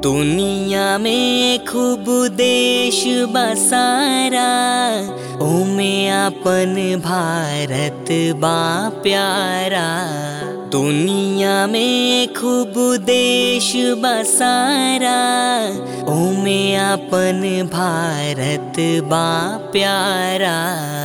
दुनिया में खूब देश बसारा, ओमे अपन भारत बा प्यारा। दुनिया में खूब देश बसारा, ओमे अपन भारत बा प्यारा।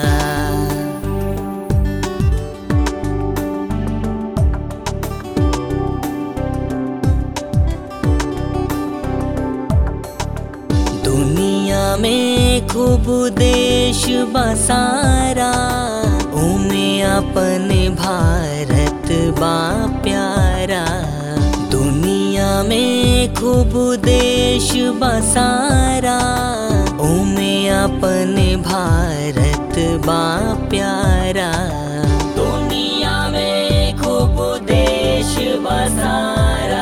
दुनिया में खूब देश बसारा, ओमे अपन भारत बा प्यारा। दुनिया में खूब देश बसारा, ओमे अपन भारत बा प्यारा। दुनिया में खूब देश बसारा,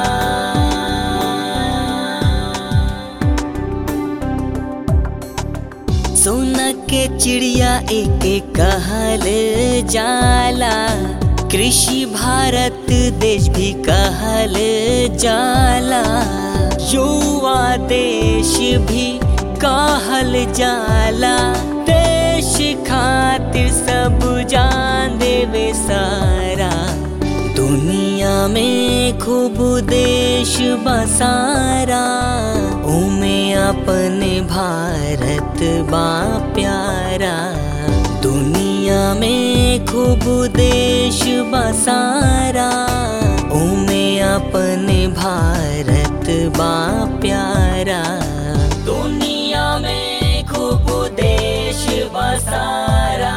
सोना के चिड़िया एक कहल जाला, कृषि भारत देश भी कहल जाला। युवा देश भी कहल जाला, देश खातिर सब जान देवे सारा। दुनिया में खूब देश बसारा, ओमे अपन भारत बा प्यारा। दुनिया में खूब देश बसारा, ओमे अपन भारत बा प्यारा। दुनिया में खूब देश बसारा,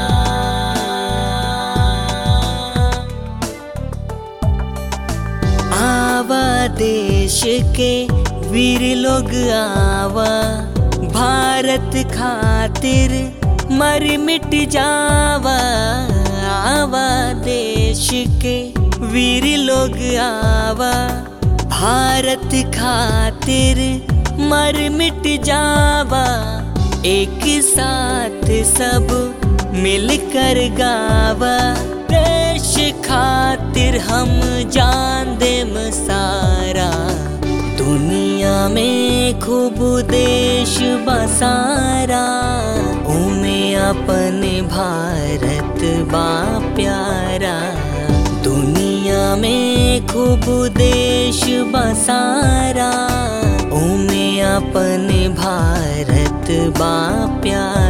आवा देश के वीर लोग आवा, भारत खातिर मर मिट जावा। आवा देश के वीर लोग आवा, भारत खातिर मर मिट जावा। एक साथ सब मिलकर गावा, देश खातिर हम जान देम सारा। दुनिया में खूब देश बसारा, ओमे अपन भारत बा प्यारा। दुनिया में खूब देश बसारा, ओमे अपन भारत बा प्यारा।